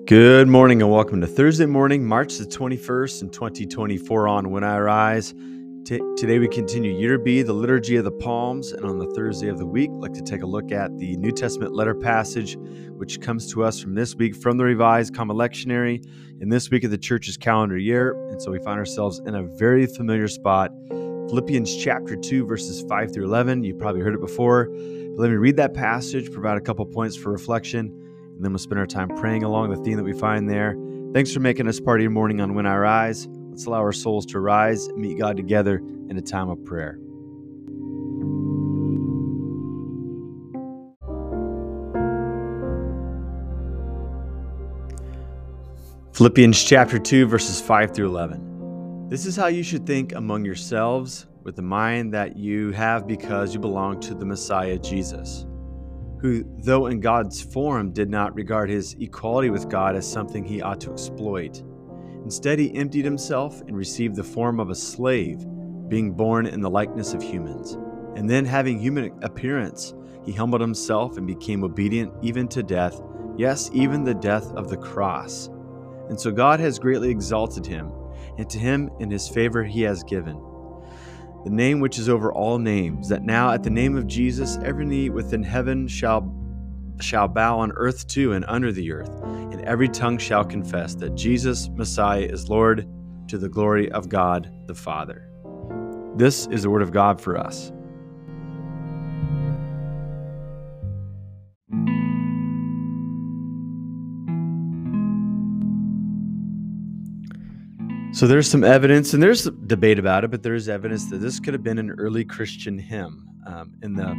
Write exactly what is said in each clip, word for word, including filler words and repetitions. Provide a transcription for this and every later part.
Good morning and welcome to Thursday morning, March the twenty-first in twenty twenty-four on When I Rise. T- today we continue Year B, the Liturgy of the Palms, and on the Thursday of the week, I'd like to take a look at the New Testament letter passage, which comes to us from this week from the Revised Common Lectionary, in this week of the church's calendar year, and so we find ourselves in a very familiar spot, Philippians chapter two, verses five through eleven. You've probably heard it before, but let me read that passage, provide a couple points for reflection, and then we'll spend our time praying along the theme that we find there. Thanks for making us part of your morning on When I Rise. Let's allow our souls to rise and meet God together in a time of prayer. Philippians chapter two, verses five through eleven. This is how you should think among yourselves, with the mind that you have because you belong to the Messiah Jesus, who, though in God's form, did not regard his equality with God as something he ought to exploit. Instead, he emptied himself and received the form of a slave, being born in the likeness of humans. And then, having human appearance, he humbled himself and became obedient even to death, yes, even the death of the cross. And so God has greatly exalted him, and to him in his favor he has given the name which is over all names, that now at the name of Jesus every knee within heaven shall shall bow, on earth too and under the earth, and every tongue shall confess that Jesus Messiah is Lord, to the glory of God the Father. This is the word of God for us. So there's some evidence, and there's debate about it, but there's evidence that this could have been an early Christian hymn. Um, in the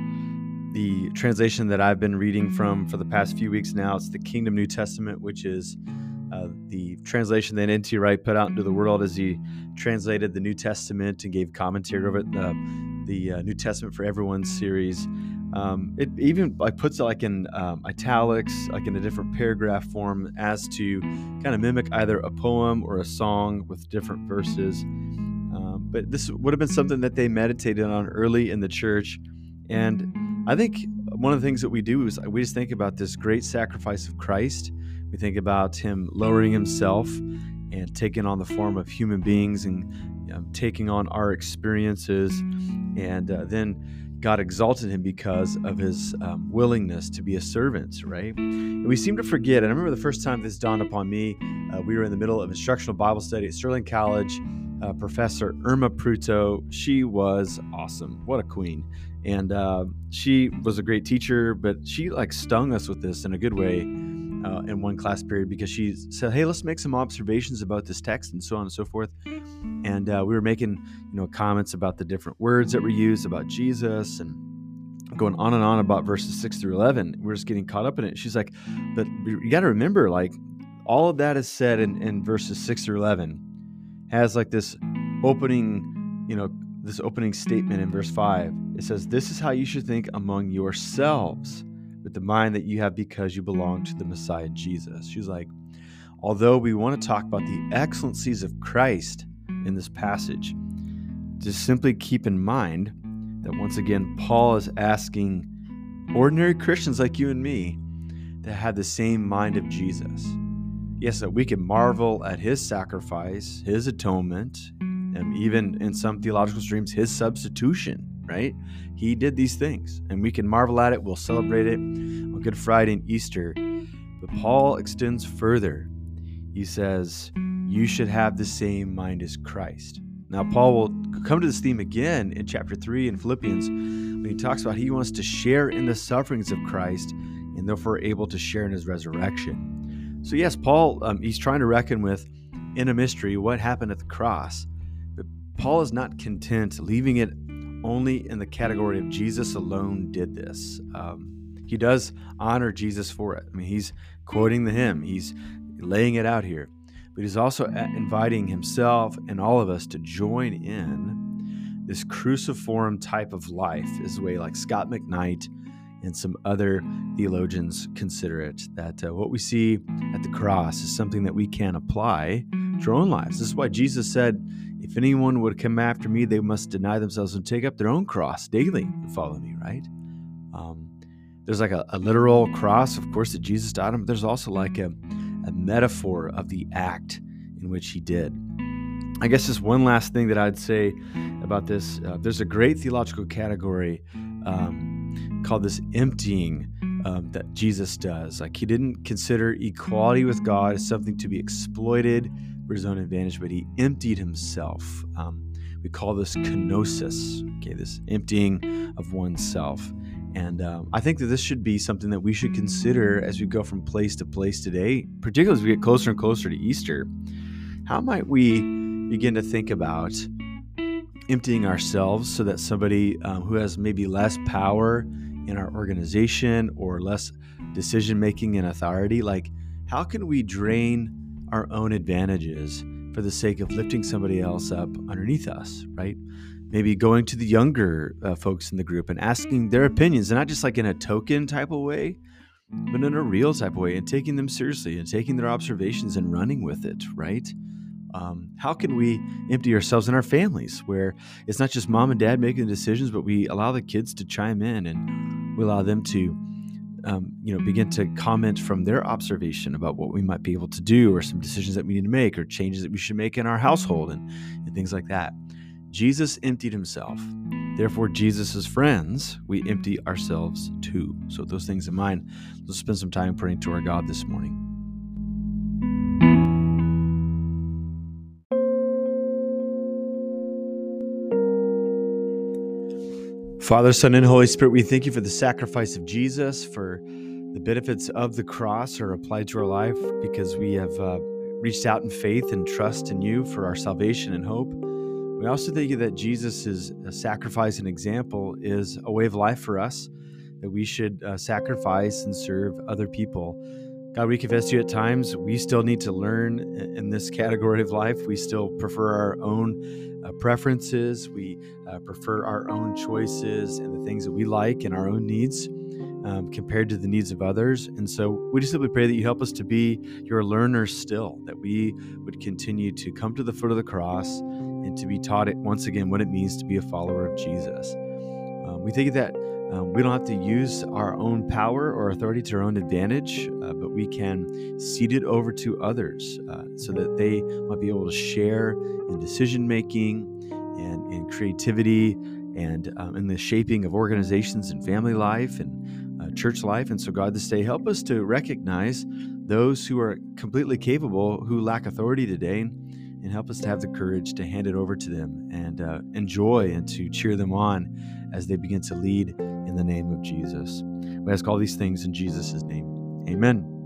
the translation that I've been reading from for the past few weeks now, it's the Kingdom New Testament, which is uh, the translation that N T Wright put out into the world as he translated the New Testament and gave commentary over it, the, the uh, New Testament for Everyone series. Um, it even like puts it like in um, italics, like in a different paragraph form, as to kind of mimic either a poem or a song with different verses. Um, but this would have been something that they meditated on early in the church. And I think one of the things that we do is we just think about this great sacrifice of Christ. We think about him lowering himself and taking on the form of human beings and um, taking on our experiences. And uh, then God exalted him because of his um, willingness to be a servant, right? And we seem to forget, and I remember the first time this dawned upon me, uh, we were in the middle of instructional Bible study at Sterling College. Uh, Professor Irma Pruto, she was awesome. What a queen. And uh, she was a great teacher, but she like stung us with this in a good way uh, in one class period, because she said, hey, let's make some observations about this text and so on and so forth. And uh, we were making, you know, comments about the different words that were used about Jesus and going on and on about verses six through eleven. We're just getting caught up in it. She's like, but you got to remember, like, all of that is said in, in verses six through eleven has like this opening, you know, this opening statement in verse five. It says, this is how you should think among yourselves, with the mind that you have because you belong to the Messiah Jesus. She's like, although we want to talk about the excellencies of Christ in this passage, just simply keep in mind that once again, Paul is asking ordinary Christians like you and me to have the same mind of Jesus. Yes, that we can marvel at his sacrifice, his atonement, and even in some theological streams, his substitution, right? He did these things, and we can marvel at it. We'll celebrate it on Good Friday and Easter. But Paul extends further. He says, you should have the same mind as Christ. Now, Paul will come to this theme again in chapter three in Philippians when he talks about he wants to share in the sufferings of Christ and therefore able to share in his resurrection. So yes, Paul, um, he's trying to reckon with, in a mystery, what happened at the cross. But Paul is not content leaving it only in the category of Jesus alone did this. Um, he does honor Jesus for it. I mean, he's quoting the hymn. He's laying it out here. But he's also inviting himself and all of us to join in this cruciform type of life, is the way like Scott McKnight and some other theologians consider it, that uh, what we see at the cross is something that we can apply to our own lives. This is why Jesus said, if anyone would come after me, they must deny themselves and take up their own cross daily and follow me, right? Um, there's like a, a literal cross, of course, that Jesus died on, but there's also like a, a metaphor of the act in which he did. I guess just one last thing that I'd say about this, uh, there's a great theological category um, called this emptying um, that Jesus does. Like, he didn't consider equality with God as something to be exploited for his own advantage, but he emptied himself. Um, we call this kenosis, okay, this emptying of oneself. And um, I think that this should be something that we should consider as we go from place to place today, particularly as we get closer and closer to Easter. How might we begin to think about emptying ourselves so that somebody um, who has maybe less power in our organization or less decision-making and authority, like, how can we drain our own advantages for the sake of lifting somebody else up underneath us, right? Maybe going to the younger uh, folks in the group and asking their opinions, and not just like in a token type of way, but in a real type of way, and taking them seriously and taking their observations and running with it, right? Um, how can we empty ourselves in our families, where it's not just mom and dad making the decisions, but we allow the kids to chime in, and we allow them to, um, you know, begin to comment from their observation about what we might be able to do, or some decisions that we need to make, or changes that we should make in our household, and, and things like that. Jesus emptied himself. Therefore, Jesus' friends, we empty ourselves too. So with those things in mind, let's spend some time praying to our God this morning. Father, Son, and Holy Spirit, we thank you for the sacrifice of Jesus, for the benefits of the cross are applied to our life because we have uh, reached out in faith and trust in you for our salvation and hope. We also thank you that Jesus' sacrifice and example is a way of life for us, that we should uh, sacrifice and serve other people. God, we confess to you at times we still need to learn in this category of life. We still prefer our own uh, preferences. We uh, prefer our own choices and the things that we like and our own needs um, compared to the needs of others. And so we just simply pray that you help us to be your learners still, that we would continue to come to the foot of the cross and to be taught it once again what it means to be a follower of Jesus. Um, we think that um, we don't have to use our own power or authority to our own advantage, uh, but we can cede it over to others uh, so that they might be able to share in decision-making and in creativity and um, in the shaping of organizations and family life and uh, church life. And so, God, this day, help us to recognize those who are completely capable, who lack authority today, and help us to have the courage to hand it over to them and uh, enjoy and to cheer them on as they begin to lead in the name of Jesus. We ask all these things in Jesus' name. Amen.